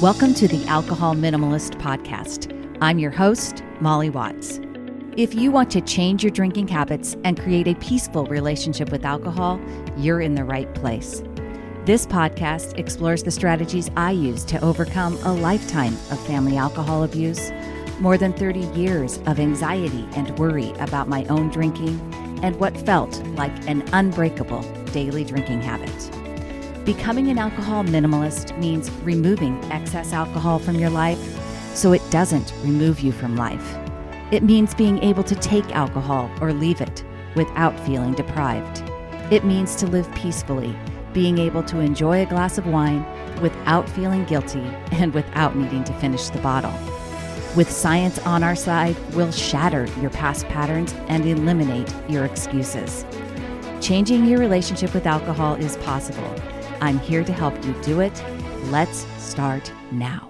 Welcome to the Alcohol Minimalist Podcast. I'm your host, Molly Watts. If you want to change your drinking habits and create a peaceful relationship with alcohol, you're in the right place. This podcast explores the strategies I use to overcome a lifetime of family alcohol abuse, more than 30 years of anxiety and worry about my own drinking, and what felt like an unbreakable daily drinking habit. Becoming an alcohol minimalist means removing excess alcohol from your life so it doesn't remove you from life. It means being able to take alcohol or leave it without feeling deprived. It means to live peacefully, being able to enjoy a glass of wine without feeling guilty and without needing to finish the bottle. With science on our side, we'll shatter your past patterns and eliminate your excuses. Changing your relationship with alcohol is possible. I'm here to help you do it. Let's start now.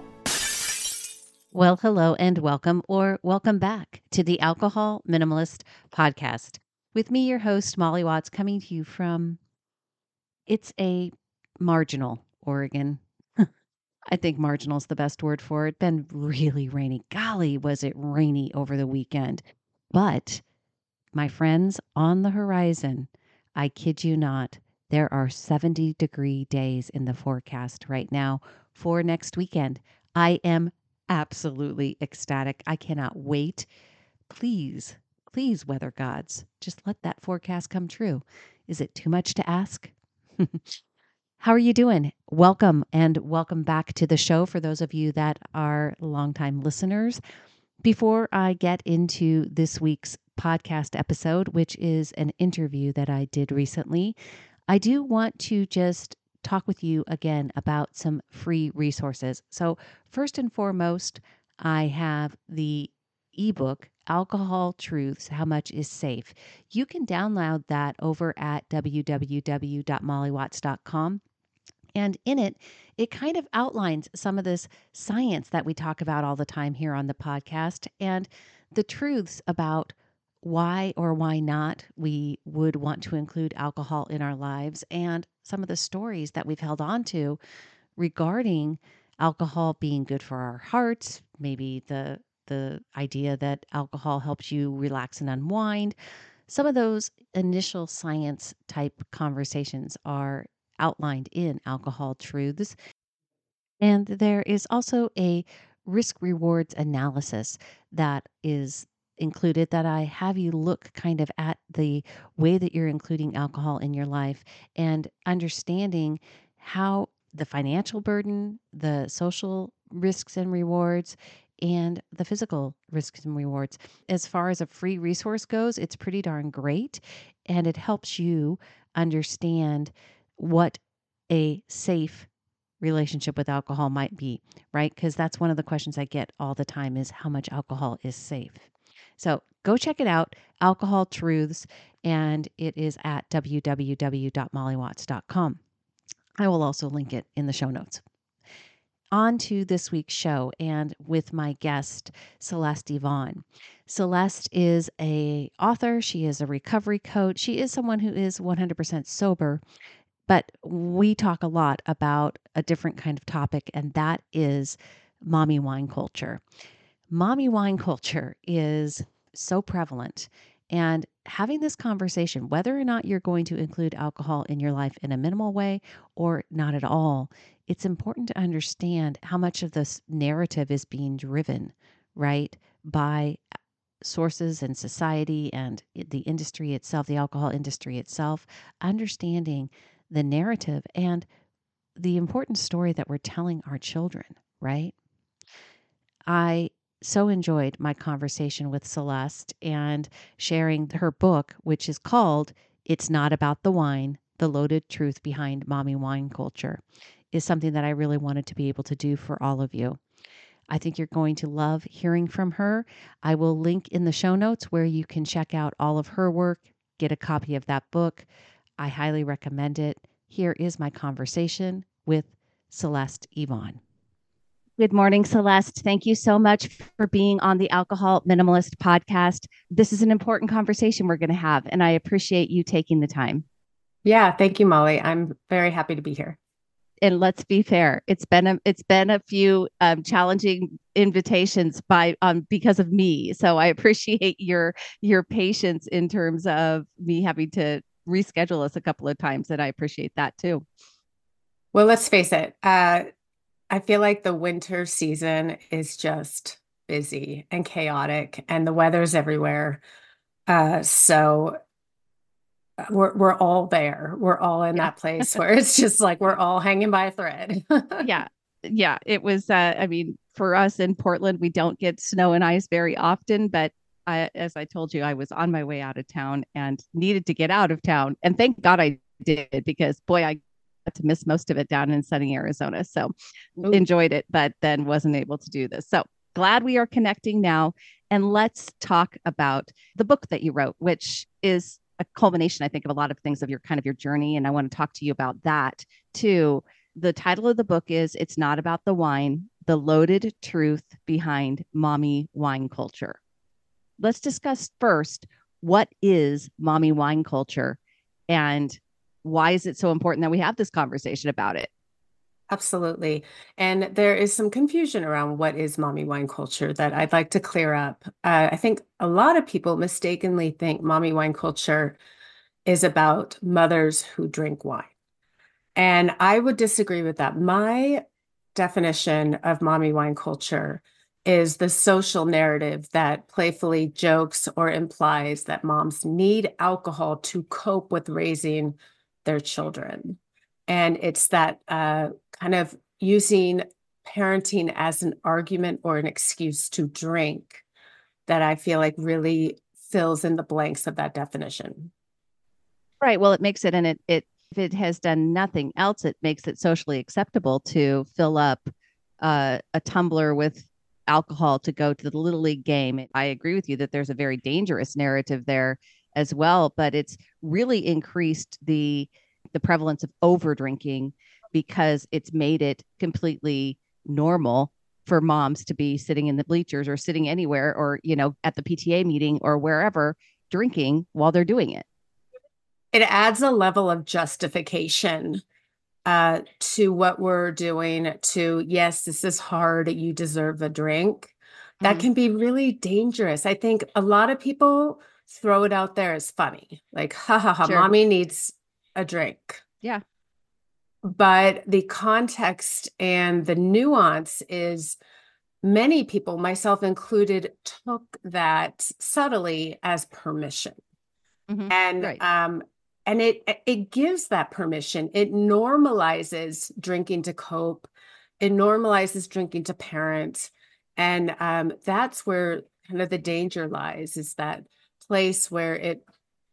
Well, hello and welcome, or welcome back to the Alcohol Minimalist Podcast. With me, your host, Molly Watts, coming to you from, it's a marginal Oregon. I think marginal is the best word for it. Been really rainy. Golly, was it rainy over the weekend. But my friends, on the horizon, I kid you not, there are 70-degree days in the forecast right now for next weekend. I am absolutely ecstatic. I cannot wait. Please, weather gods, just let that forecast come true. Is it too much to ask? How are you doing? Welcome and welcome back to the show for those of you that are longtime listeners. Before I get into this week's podcast episode, which is an interview that I did recently, I do want to just talk with you again about some free resources. So first and foremost, I have the ebook, Alcohol Truths, How Much is Safe. You can download that over at www.mollywatts.com. And in it, it kind of outlines some of this science that we talk about all the time here on the podcast and the truths about why or why not we would want to include alcohol in our lives and some of the stories that we've held on to regarding alcohol being good for our hearts, maybe the idea that alcohol helps you relax and unwind. Some of those initial science type conversations are outlined in Alcohol Truths. And there is also a risk rewards analysis that is included that I have you look kind of at the way that you're including alcohol in your life and understanding how the financial burden, the social risks and rewards, and the physical risks and rewards. As far as a free resource goes, it's pretty darn great. And it helps you understand what a safe relationship with alcohol might be, right? Because that's one of the questions I get all the time is how much alcohol is safe. So go check it out, Alcohol Truths, and it is at www.mollywatts.com. I will also link it in the show notes. On to this week's show and with my guest, Celeste Yvonne. Celeste is an author. She is a recovery coach. She is someone who is 100% sober, but we talk a lot about a different kind of topic, and that is mommy wine culture. Mommy wine culture is so prevalent, and having this conversation, whether or not you're going to include alcohol in your life in a minimal way or not at all, it's important to understand how much of this narrative is being driven, right, by sources and society and the industry itself, the alcohol industry itself, understanding the narrative and the important story that we're telling our children, right? I so enjoyed my conversation with Celeste and sharing her book, which is called It's Not About the Wine, The Loaded Truth Behind Mommy Wine Culture, is something that I really wanted to be able to do for all of you. I think you're going to love hearing from her. I will link in the show notes where you can check out all of her work, get a copy of that book. I highly recommend it. Here is my conversation with Celeste Yvonne. Good morning, Celeste. Thank you so much for being on the Alcohol Minimalist Podcast. This is an important conversation we're going to have, and I appreciate you taking the time. Yeah, thank you, Molly. I'm very happy to be here. and let's be fair, it's been a few challenging invitations by because of me. So I appreciate your patience in terms of me having to reschedule us a couple of times, and I appreciate that too. Well, let's face it. I feel like the winter season is just busy and chaotic, and the weather's everywhere. So we're all there. We're all in Yeah. that place where it's just like we're all hanging by a thread. Yeah. Yeah. It was, I mean, for us in Portland, we don't get snow and ice very often, but as I told you, I was on my way out of town and needed to get out of town. And thank God I did, because boy, I got to miss most of it down in sunny Arizona. So Ooh, enjoyed it, but then wasn't able to do this. So glad we are connecting now. And let's talk about the book that you wrote, which is a culmination, I think, of a lot of things of your kind of your journey. And I want to talk to you about that too. The title of the book is It's Not About the Wine, The Loaded Truth Behind Mommy Wine Culture. Let's discuss first, what is mommy wine culture, and why is it so important that we have this conversation about it? absolutely. And there is some confusion around what is mommy wine culture that I'd like to clear up. I think a lot of people mistakenly think mommy wine culture is about mothers who drink wine. And I would disagree with that. My definition of mommy wine culture is the social narrative that playfully jokes or implies that moms need alcohol to cope with raising their children. And it's that kind of using parenting as an argument or an excuse to drink that I feel like really fills in the blanks of that definition. Right. Well, it makes it, and it if it has done nothing else, it makes it socially acceptable to fill up a tumbler with alcohol to go to the little league game. I agree with you that there's a very dangerous narrative there as well, but it's really increased the prevalence of over drinking because it's made it completely normal for moms to be sitting in the bleachers or sitting anywhere, or at the PTA meeting or wherever, drinking while they're doing it. It adds a level of justification to what we're doing to, yes, this is hard, you deserve a drink. That Mm-hmm. can be really dangerous. I think a lot of people throw it out there as funny, like, ha ha ha, Sure. mommy needs a drink. Yeah. But the context and the nuance is many people, myself included, took that subtly as permission. Mm-hmm. And Right. it gives that permission. It normalizes drinking to cope. It normalizes drinking to parent. And that's where kind of the danger lies, is that place where it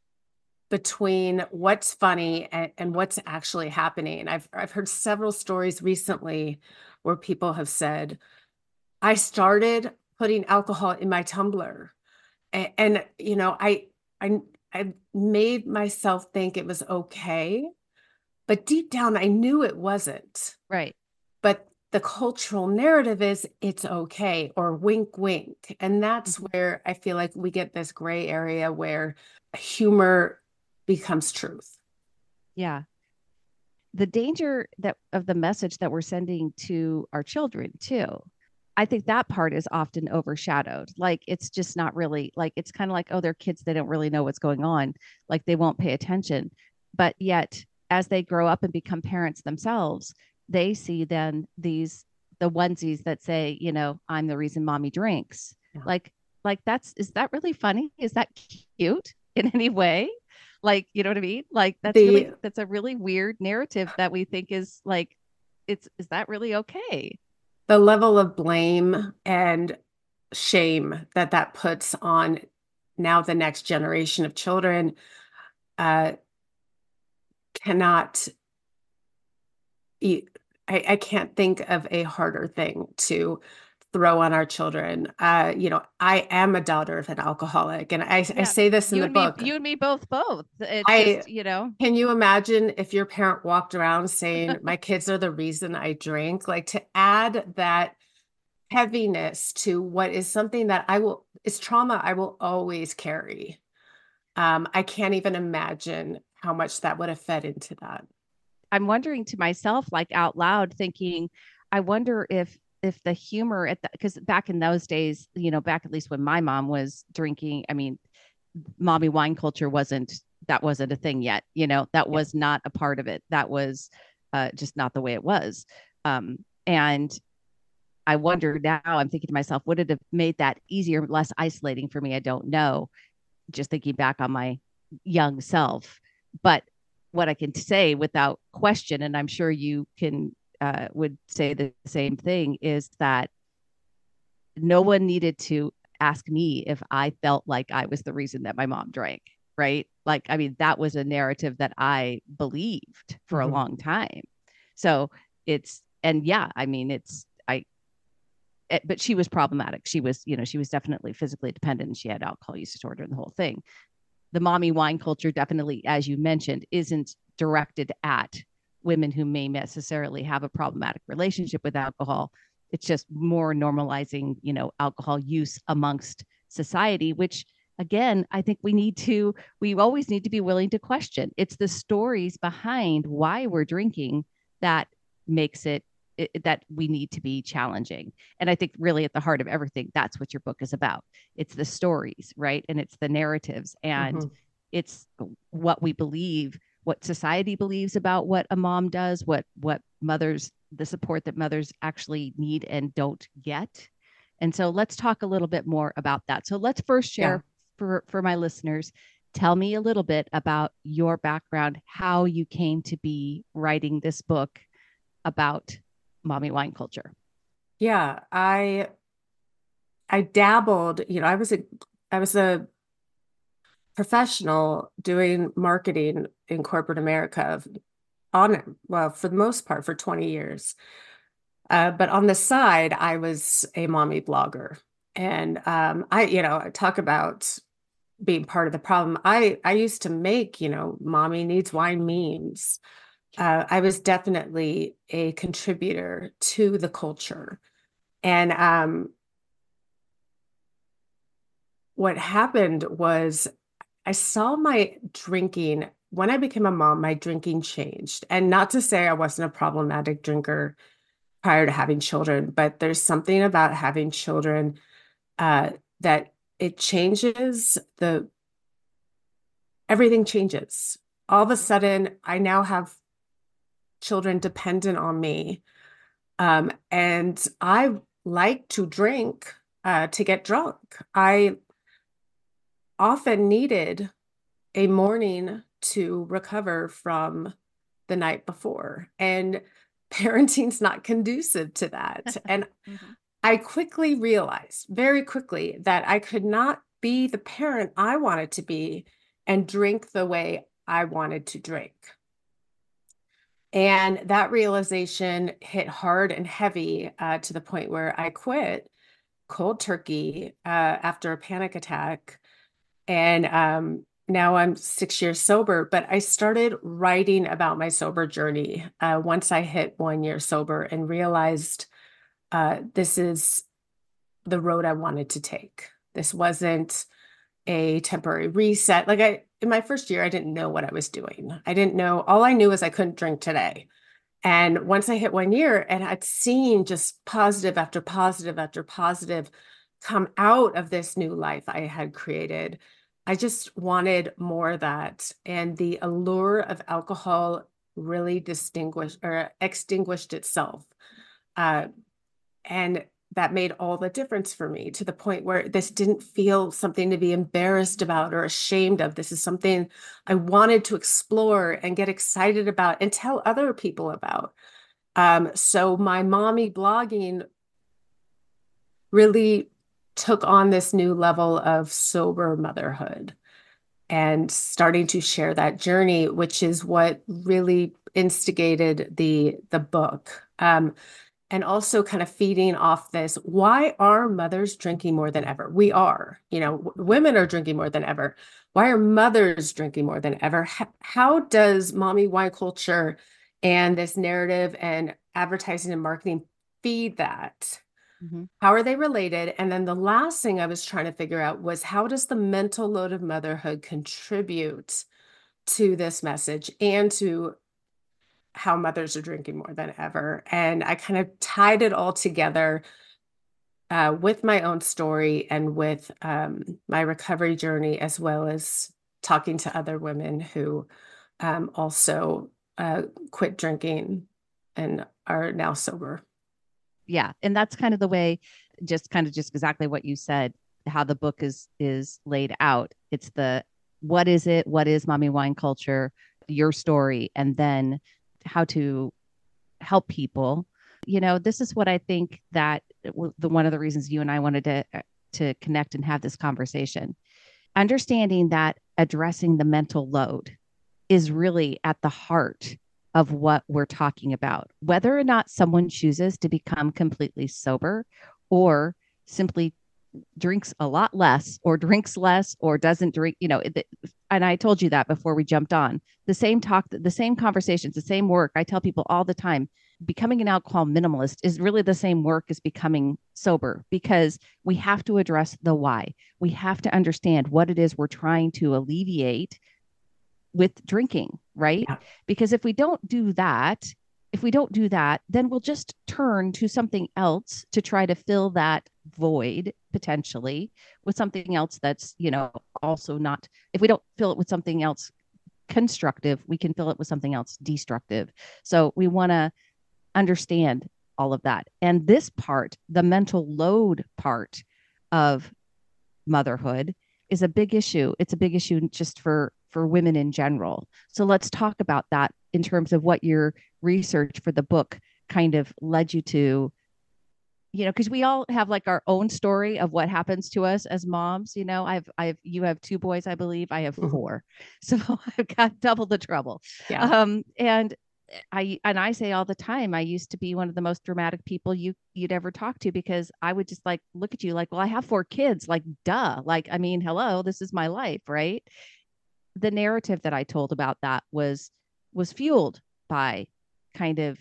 between what's funny and what's actually happening. I've heard several stories recently where people have said, I started putting alcohol in my tumbler. And I I made myself think it was okay, but deep down I knew it wasn't. Right. But the cultural narrative is it's okay, or wink wink. And that's Mm-hmm. where I feel like we get this gray area where humor becomes truth. Yeah. The danger that of the message that we're sending to our children too. I think that part is often overshadowed. Like it's just not really, like it's kind of like, oh, they're kids, they don't really know what's going on. Like they won't pay attention. But yet as they grow up and become parents themselves, they see then the onesies that say, I'm the reason mommy drinks. Yeah. Like that's, is that really funny? Is that cute in any way? Like, you know what I mean? Like The that's a really weird narrative that we think is like, is that really okay? the level of blame and shame that that puts on now the next generation of children uh, cannot I, I can't think of a harder thing to throw on our children. I am a daughter of an alcoholic, and I Yeah. say this in the book. You and me both. It's I just, Can you imagine if your parent walked around saying, "My kids are the reason I drink"? Like, to add that heaviness to what is something that is trauma I will always carry. I can't even imagine how much that would have fed into that. I'm wondering to myself, like out loud, thinking, I wonder if the humor at the, because back in those days, back at least when my mom was drinking, I mean, mommy wine culture wasn't a thing yet. That Yeah. was not a part of it. That was just not the way it was. And I wonder now, I'm thinking to myself, would it have made that easier, less isolating for me? I don't know. Just thinking back on my young self. But what I can say without question, and I'm sure you can would say the same thing, is that no one needed to ask me if I felt like I was the reason that my mom drank, right? Like, I mean, that was a narrative that I believed for a Mhm. long time. So and yeah, I mean, but she was problematic. She was definitely physically dependent and she had alcohol use disorder and the whole thing. The mommy wine culture definitely, as you mentioned, isn't directed at women who may necessarily have a problematic relationship with alcohol. It's just more normalizing, alcohol use amongst society, which again, I think we always need to be willing to question. It's the stories behind why we're drinking that makes that we need to be challenging. And I think really at the heart of everything, that's what your book is about. It's the stories, right? And it's the narratives and Mhm. it's what we believe, what society believes about what a mom does, what mothers, the support that mothers actually need and don't get. And so let's talk a little bit more about that. So let's first Yeah. share for my listeners, tell me a little bit about your background, how you came to be writing this book about mommy wine culture. Yeah. I dabbled, I was a professional doing marketing in corporate America well, for the most part, for 20 years. But on the side, I was a mommy blogger. And I talk about being part of the problem. I used to make, mommy needs wine memes. I was definitely a contributor to the culture. And what happened was I saw my drinking, when I became a mom, my drinking changed. And not to say I wasn't a problematic drinker prior to having children, but there's something about having children that it changes everything changes. All of a sudden, I now have children dependent on me. And I like to drink to get drunk. I often needed a morning to recover from the night before. And parenting's not conducive to that. And Mhm. I quickly realized, very quickly, that I could not be the parent I wanted to be and drink the way I wanted to drink. And that realization hit hard and heavy to the point where I quit cold turkey after a panic attack. And now I'm 6 years sober, but I started writing about my sober journey once I hit 1 year sober and realized this is the road I wanted to take. This wasn't a temporary reset. In my first year, I didn't know what I was doing. I didn't know, all I knew was I couldn't drink today. And once I hit 1 year and I'd seen just positive after positive after positive come out of this new life I had created, I just wanted more of that. And the allure of alcohol really distinguished or extinguished itself. Uh, and that made all the difference for me to the point where this didn't feel something to be embarrassed about or ashamed of. This is something I wanted to explore and get excited about and tell other people about. So my mommy blogging really took on this new level of sober motherhood and starting to share that journey, which is what really instigated the book. And also kind of feeding off this, why are mothers drinking more than ever? We are, women are drinking more than ever. Why are mothers drinking more than ever? How does mommy wine culture and this narrative and advertising and marketing feed that? Mhm. How are they related? And then the last thing I was trying to figure out was, how does the mental load of motherhood contribute to this message and to how mothers are drinking more than ever. And I kind of tied it all together with my own story and with my recovery journey, as well as talking to other women who also quit drinking and are now sober. Yeah. And that's kind of the way, just exactly what you said, how the book is laid out. It's the what is it? What is mommy wine culture? Your story, and then how to help people. This is what I think that the one of the reasons you and I wanted to connect and have this conversation. Understanding that addressing the mental load is really at the heart of what we're talking about. Whether or not someone chooses to become completely sober or simply drinks a lot less or drinks less or doesn't drink, and I told you that before we jumped on. The same talk, the same conversations, the same work. I tell people all the time, becoming an alcohol minimalist is really the same work as becoming sober, because we have to address the why. We have to understand what it is we're trying to alleviate with drinking, right? Yeah. Because if we don't do that, then we'll just turn to something else to try to fill that void potentially with something else that's, also not, if we don't fill it with something else constructive, we can fill it with something else destructive. So we want to understand all of that. And this part, the mental load part of motherhood, is a big issue. It's a big issue just for women in general. So let's talk about that in terms of what your research for the book kind of led you to, because we all have like our own story of what happens to us as moms. You have two boys, I believe. I have Mhm. four, so I've got double the trouble. Yeah. And I say all the time, I used to be one of the most dramatic people you'd ever talk to, because I would just like look at you like, well, I have four kids, like duh, like I mean, hello, this is my life, right? The narrative that I told about that was fueled by kind of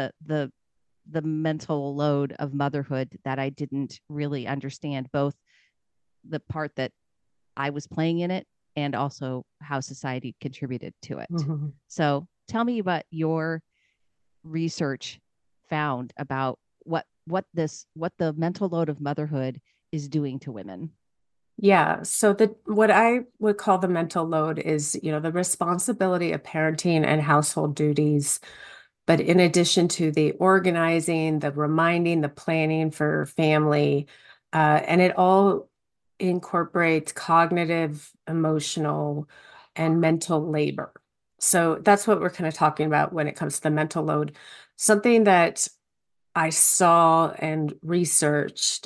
the mental load of motherhood that I didn't really understand, both the part that I was playing in it and also how society contributed to it. Mhm. So tell me about your research found about what the mental load of motherhood is doing to women. Yeah. So the what I would call the mental load is, the responsibility of parenting and household duties. But in addition to the organizing, the reminding, the planning for family, and it all incorporates cognitive, emotional, and mental labor. So that's what we're kind of talking about when it comes to the mental load. Something that I saw and researched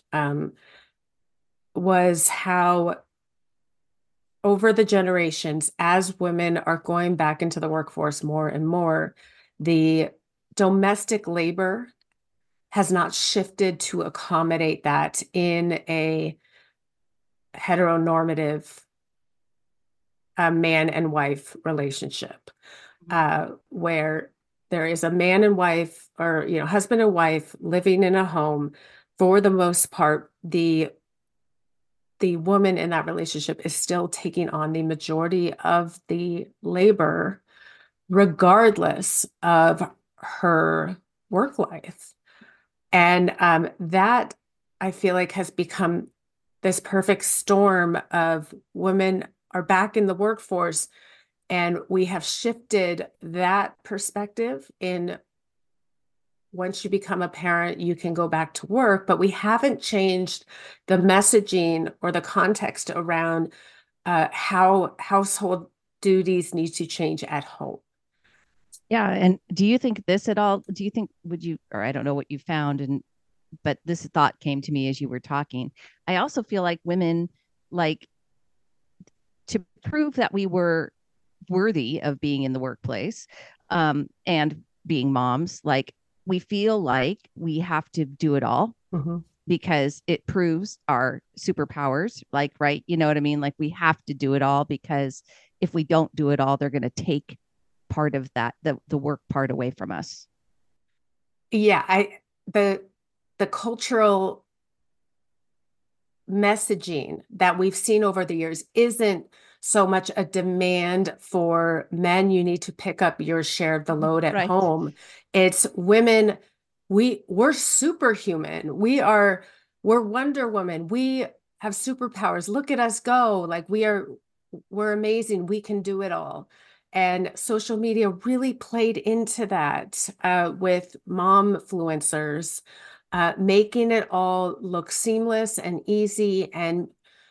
was how over the generations, as women are going back into the workforce more and more, the domestic labor has not shifted to accommodate that in a heteronormative man and wife relationship, Mhm. where there is a man and wife, or husband and wife living in a home. For the most part, the woman in that relationship is still taking on the majority of the labor, regardless of her work life. And that I feel like has become this perfect storm of women are back in the workforce, and we have shifted that perspective in once you become a parent, you can go back to work, but we haven't changed the messaging or the context around how household duties need to change at home. Yeah. And do you think this at all? Do you think, would you, or I don't know what you found, but this thought came to me as you were talking. I also feel like women, like, to prove that we were worthy of being in the workplace, and being moms, like, we feel like we have to do it all Mhm. because it proves our superpowers, like, right, you know what I mean, like we have to do it all, because if we don't do it all, they're going to take part of that, the work part, away from us. Yeah, the cultural messaging that we've seen over the years isn't so much a demand for men. You need to pick up your share of the load at Right. home. It's women. We're superhuman. We're Wonder Woman. We have superpowers. Look at us go. Like we're amazing. We can do it all. And social media really played into that with mom influencers, making it all look seamless and easy and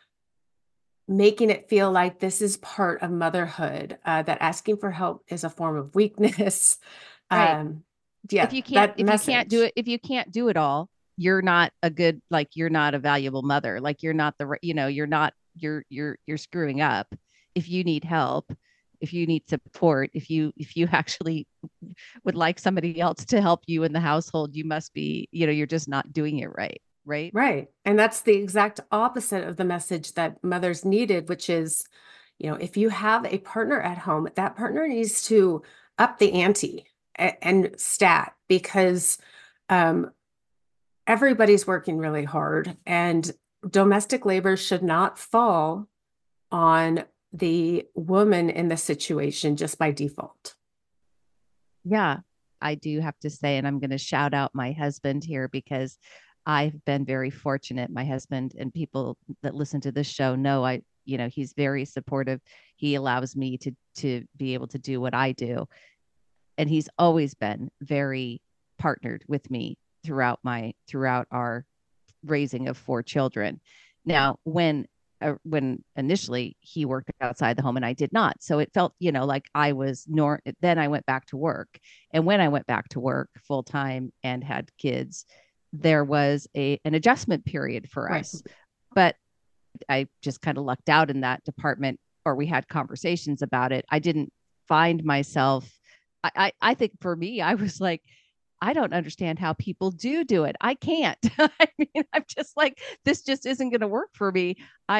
making it feel like this is part of motherhood, that asking for help is a form of weakness. Right. Yeah, that If you can't do message. it, if you can't do it all, you're not a good, like, you're not a valuable mother. Like, you're not the, you're not, you're screwing up. If you need help, if you need support, if you actually would like somebody else to help you in the household, you must be, you're just not doing it right. Right. Right. And that's the exact opposite of the message that mothers needed, which is, if you have a partner at home, that partner needs to up the ante and stat because um, everybody's working really hard and domestic labor should not fall on the woman in the situation just by default. Yeah, I do have to say, and I'm going to shout out my husband here because I've been very fortunate. My husband and people that listen to this show know he's very supportive. He allows me to be able to do what I do, and he's always been very partnered with me throughout our raising of four children. Now, when initially he worked outside the home and I did not, so it felt like I was then I went back to work, and when I went back to work full time and had kids, there was an adjustment period for Right. us. But I just kind of lucked out in that department, or we had conversations about it. I didn't find myself. I think for me, I was like, I don't understand how people do it. I can't. I mean, I'm just like, this just isn't going to work for me.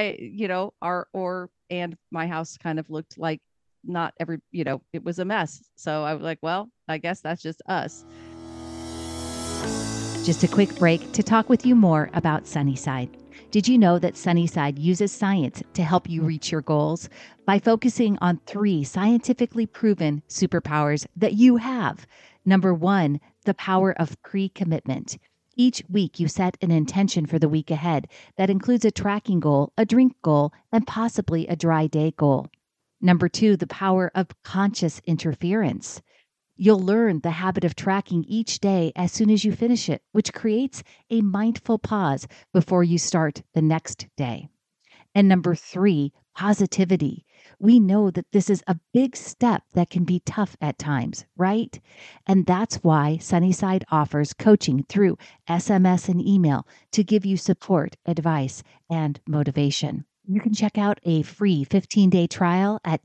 And my house kind of looked like not every, it was a mess. So I was like, well, I guess that's just us. Just a quick break to talk with you more about Sunnyside. Did you know that Sunnyside uses science to help you reach your goals by focusing on 3 scientifically proven superpowers that you have? Number 1, the power of pre-commitment. Each week, you set an intention for the week ahead that includes a tracking goal, a drink goal, and possibly a dry day goal. Number 2, the power of conscious interference. You'll learn the habit of tracking each day as soon as you finish it, which creates a mindful pause before you start the next day. And number 3, positivity. We know that this is a big step that can be tough at times, right? And that's why Sunnyside offers coaching through SMS and email to give you support, advice, and motivation. You can check out a free 15-day trial at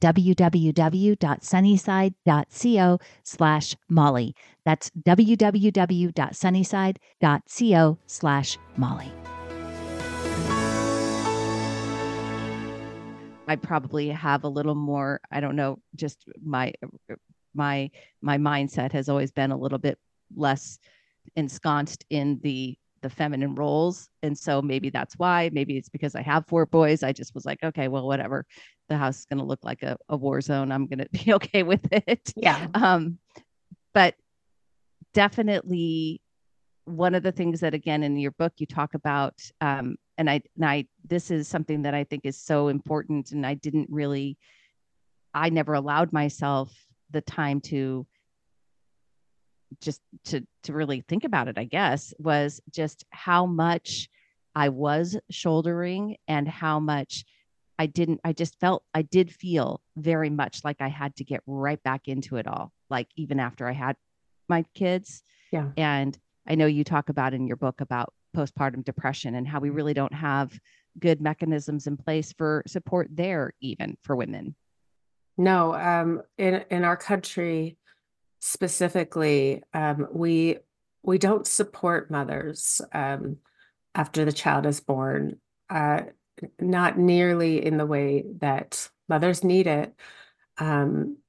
www.sunnyside.co/Molly. That's www.sunnyside.co/Molly. I probably have a little more, I don't know, just my mindset has always been a little bit less ensconced in the feminine roles. And so maybe that's why. Maybe it's because I have 4 boys. I just was like, okay, well, whatever. The house is going to look like a war zone. I'm going to be okay with it. Yeah. But definitely one of the things that, again, in your book, you talk about, this is something that I think is so important. And I never allowed myself the time to just to really think about it, I guess, was just how much I was shouldering and how much I did feel very much like I had to get right back into it all, like even after I had my kids. Yeah. And I know you talk about in your book about postpartum depression and how we really don't have good mechanisms in place for support there, even for women. No, in our country specifically, we don't support mothers after the child is born, uh, not nearly in the way that mothers need it. Um,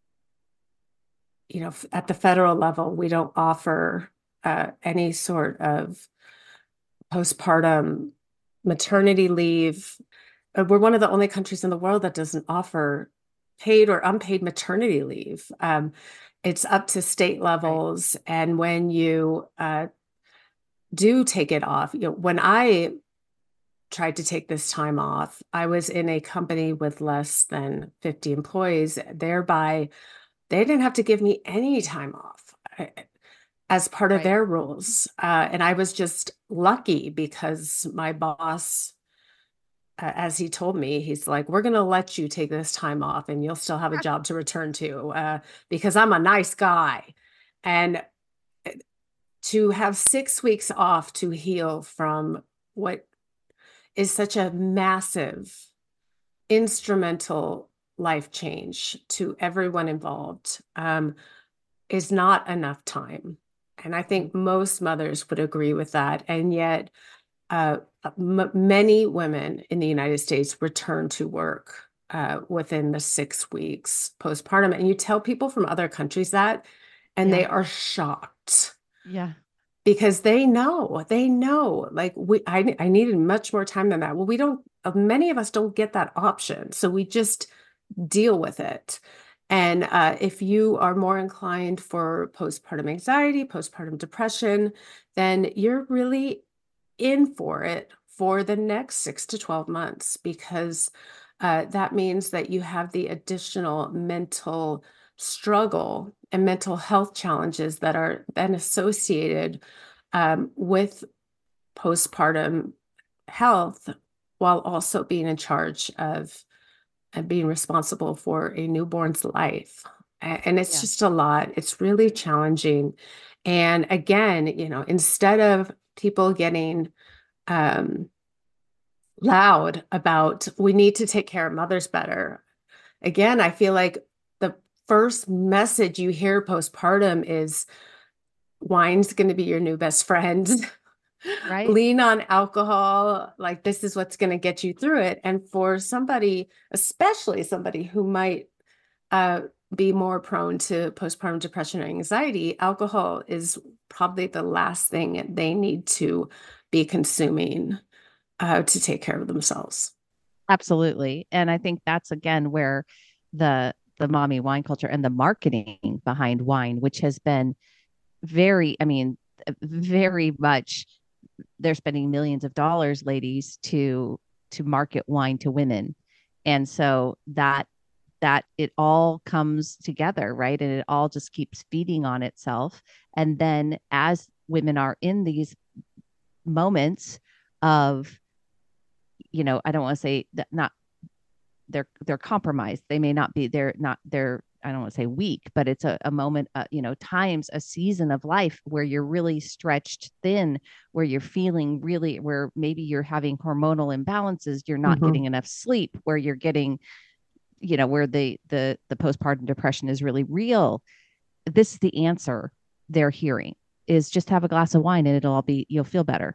at the federal level, we don't offer any sort of postpartum maternity leave. we're one of the only countries in the world that doesn't offer paid or unpaid maternity leave. It's up to state Right. levels, and when you do take it off, when I tried to take this time off, I was in a company with less than 50 employees, thereby they didn't have to give me any time off as part of Right. their rules. And I was just lucky because my boss, as he told me, he's like, we're going to let you take this time off and you'll still have a job to return to because I'm a nice guy. And to have 6 weeks off to heal from what is such a massive instrumental life change to everyone involved is not enough time. And I Mhm. think most mothers would agree with that. And yet, many women in the United States return to work within the 6 weeks postpartum. And you tell people from other countries that, and Yeah. they are shocked Yeah. because they know, like I needed much more time than that. Well, we don't, many of us don't get that option. So we just deal with it. And if you are more inclined for postpartum anxiety, postpartum depression, then you're really in for it for the next 6 to 12 months because that means that you have the additional mental struggle and mental health challenges that are then associated with postpartum health while also being in charge of and being responsible for a newborn's life. And it's Yeah. just a lot. It's really challenging. And again, instead of people getting um, loud about we need to take care of mothers better, again, I feel like the first message you hear postpartum is wine's going to be your new best friend. Right. Lean on alcohol. Like, this is what's going to get you through it. And for somebody, especially somebody who might uh, be more prone to postpartum depression or anxiety, alcohol is probably the last thing they need to be consuming to take care of themselves. Absolutely. And I think that's again where the mommy wine culture and the marketing behind wine, which has been very, I mean, very much they're spending millions of dollars, ladies, to market wine to women. And so that it all comes together, right? And it all just keeps feeding on itself. And then as women are in these moments of, I don't want to say that not they're compromised. They may not be they're I don't want to say weak, but it's a moment, times a season of life where you're really stretched thin, where you're feeling really, where maybe you're having hormonal imbalances, you're not Mhm. getting enough sleep, where you're getting, where the postpartum depression is really real. This is the answer they're hearing is just have a glass of wine and you'll feel better.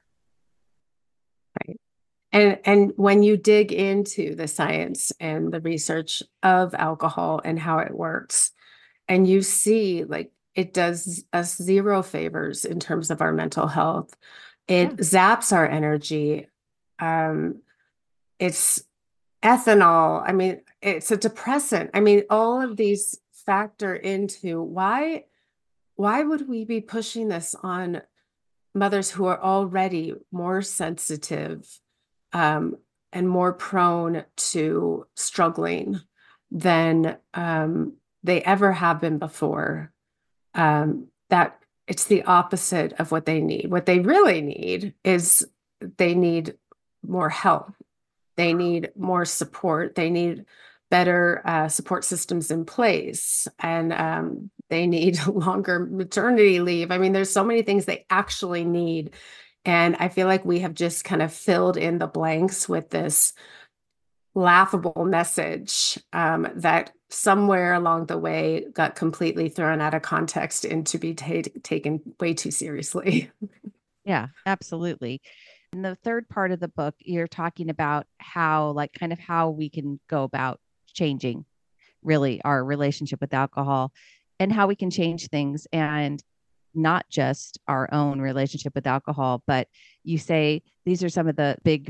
Right. And when you dig into the science and the research of alcohol and how it works, and you see like it does us zero favors in terms of our mental health. Yeah. It zaps our energy. Um, it's ethanol. I mean, it's a depressant. I mean, all of these factor into why would we be pushing this on mothers who are already more sensitive um, and more prone to struggling than they ever have been before. That it's the opposite of what they need. What they really need is they need more help. They need more support. They need better support systems in place. And they need longer maternity leave. I mean, there's so many things they actually need. And I feel like we have just kind of filled in the blanks with this laughable message that somewhere along the way got completely thrown out of context and to be taken way too seriously. Yeah, absolutely. And the third part of the book, you're talking about how, like, kind of how we can go about changing really our relationship with alcohol and how we can change things and not just our own relationship with alcohol, but you say these are some of the big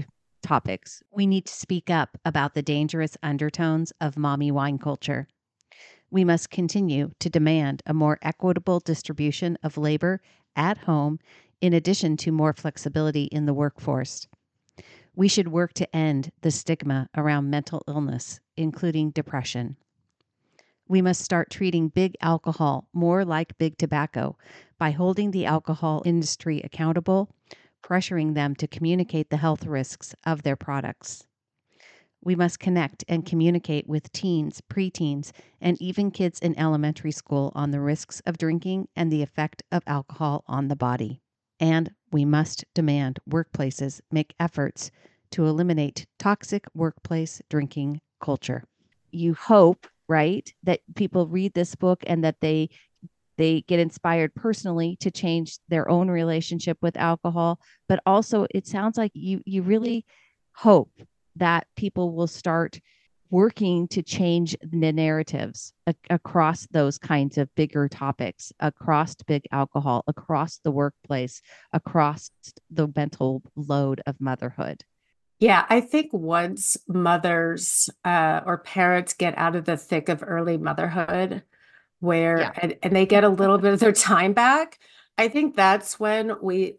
topics. We need to speak up about the dangerous undertones of mommy wine culture. We must continue to demand a more equitable distribution of labor at home, in addition to more flexibility in the workforce. We should work to end the stigma around mental illness, including depression. We must start treating big alcohol more like big tobacco by holding the alcohol industry accountable, pressuring them to communicate the health risks of their products. We must connect and communicate with teens, preteens, and even kids in elementary school on the risks of drinking and the effect of alcohol on the body. And we must demand workplaces make efforts to eliminate toxic workplace drinking culture. You hope, right, that people read this book and that they get inspired personally to change their own relationship with alcohol, but also it sounds like you really hope that people will start working to change the narratives across those kinds of bigger topics, across big alcohol, across the workplace, across the mental load of motherhood. Yeah, I think once mothers or parents get out of the thick of early motherhood, Yeah. and they get a little bit of their time back, I think that's when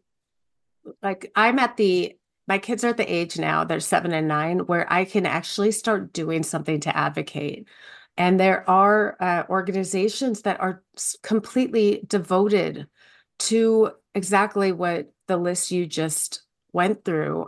I'm at my kids are at the age now, they're 7 and 9, where I can actually start doing something to advocate. And there are organizations that are completely devoted to exactly what the list you just went through.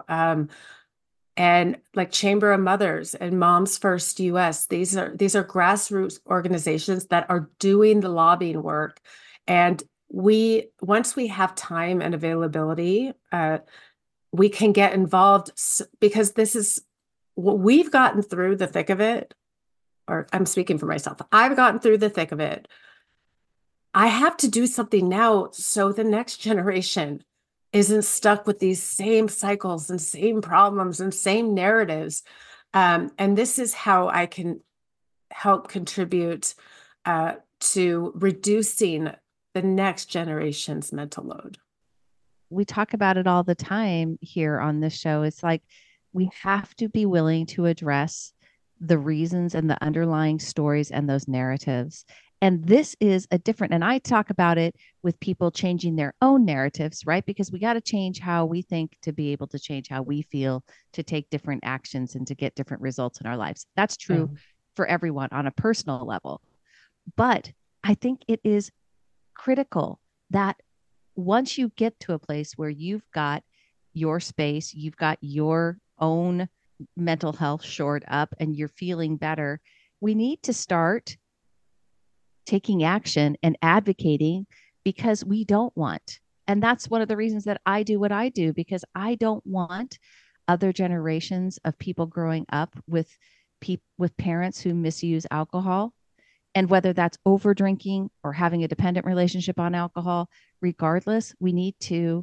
And like Chamber of Mothers and Moms First US, these are grassroots organizations that are doing the lobbying work. And once we have time and availability, we can get involved because this is what we've gotten through the thick of it. Or I'm speaking for myself. I've gotten through the thick of it. I have to do something now so the next generation isn't stuck with these same cycles and same problems and same narratives. And this is how I can help contribute to reducing the next generation's mental load. We talk about it all the time here on this show. It's like we have to be willing to address the reasons and the underlying stories and those narratives. And this is and I talk about it with people changing their own narratives, right? Because we got to change how we think to be able to change how we feel, to take different actions and to get different results in our lives. That's true for everyone on a personal level. But I think it is critical that once you get to a place where you've got your space, you've got your own mental health shored up and you're feeling better, we need to start taking action and advocating because we don't want. And that's one of the reasons that I do what I do, because I don't want other generations of people growing up with parents who misuse alcohol. And whether that's over drinking or having a dependent relationship on alcohol, regardless, we need to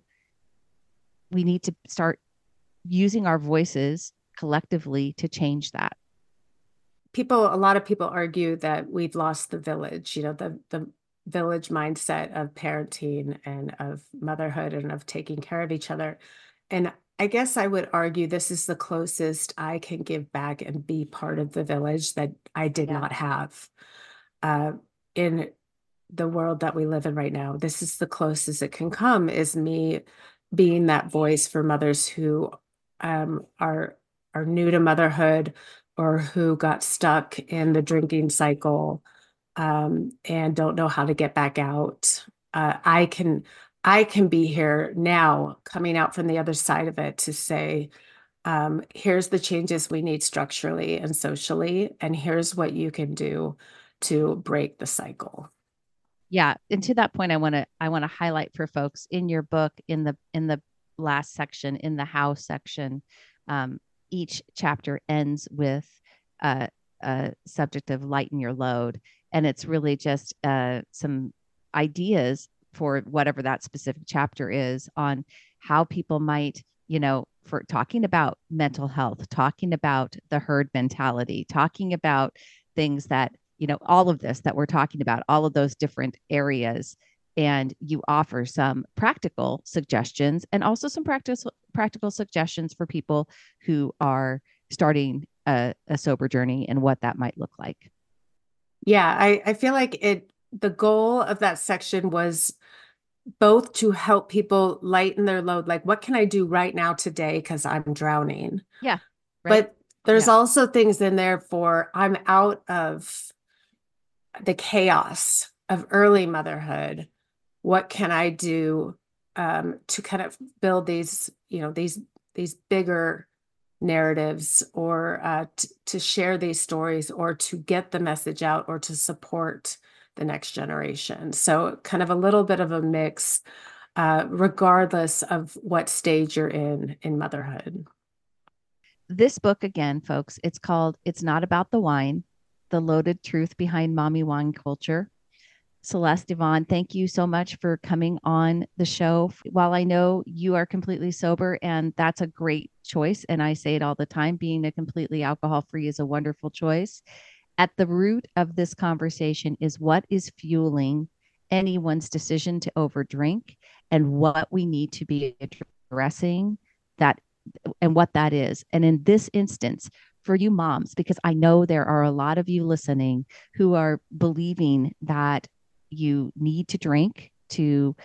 start using our voices collectively to change that. A lot of people argue that we've lost the village, the village mindset of parenting and of motherhood and of taking care of each other. And I guess I would argue this is the closest I can give back and be part of the village that I did not have. In the world that we live in right now, this is the closest it can come, is me being that voice for mothers who are new to motherhood or who got stuck in the drinking cycle and don't know how to get back out. I can be here now, coming out from the other side of it, to say, here's the changes we need structurally and socially, and here's what you can do to break the cycle. Yeah, and to that point, I want to highlight for folks in your book, in the last section, in the how section, each chapter ends with a subject of lighten your load, and it's really just some ideas for whatever that specific chapter is on how people might, for talking about mental health, talking about the herd mentality, talking about things that, all of this that we're talking about, all of those different areas. And you offer some practical suggestions and also some practical suggestions for people who are starting a sober journey and what that might look like. Yeah, I feel like the goal of that section was both to help people lighten their load, like what can I do right now today because I'm drowning. Yeah. Right. But there's also things in there for I'm out of the chaos of early motherhood. What can I do to kind of build these, these bigger narratives, or to share these stories, or to get the message out, or to support the next generation. So kind of a little bit of a mix, regardless of what stage you're in motherhood. This book, again, folks, it's called It's Not About the Wine, The Loaded Truth Behind Mommy Wine Culture. Celeste Yvonne, thank you so much for coming on the show. While I know you are completely sober, and that's a great choice, and I say it all the time, being a completely alcohol-free is a wonderful choice. At the root of this conversation is what is fueling anyone's decision to overdrink and what we need to be addressing that and what that is. And in this instance, for you moms, because I know there are a lot of you listening who are believing that you need to drink to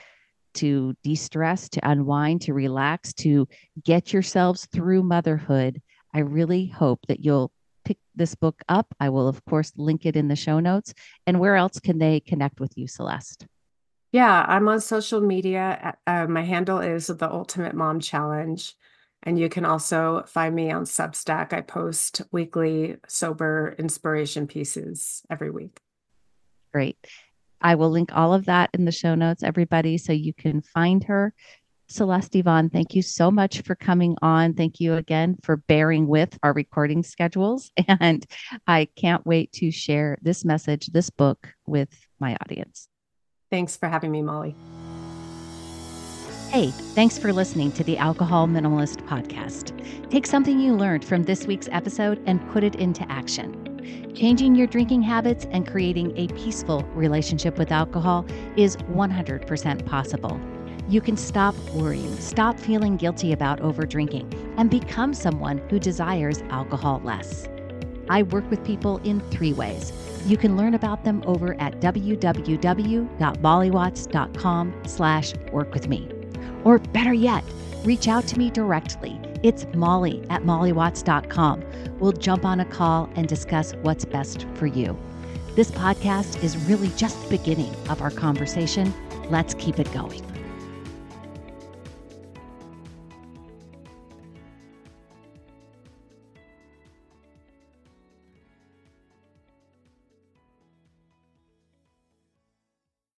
de-stress, to unwind, to relax, to get yourselves through motherhood. I really hope that you'll pick this book up. I will, of course, link it in the show notes. And where else can they connect with you, Celeste? Yeah, I'm on social media. My handle is The Ultimate Mom Challenge. And you can also find me on Substack. I post weekly sober inspiration pieces every week. Great. I will link all of that in the show notes, everybody, so you can find her. Celeste Yvonne, thank you so much for coming on. Thank you again for bearing with our recording schedules. And I can't wait to share this message, this book with my audience. Thanks for having me, Molly. Hey, thanks for listening to the Alcohol Minimalist Podcast. Take something you learned from this week's episode and put it into action. Changing your drinking habits and creating a peaceful relationship with alcohol is 100% possible. You can stop worrying, stop feeling guilty about overdrinking, and become someone who desires alcohol less. I work with people in 3 ways. You can learn about them over at www.mollywatts.com/workwithme. Or better yet, reach out to me directly. It's molly@mollywatts.com. We'll jump on a call and discuss what's best for you. This podcast is really just the beginning of our conversation. Let's keep it going.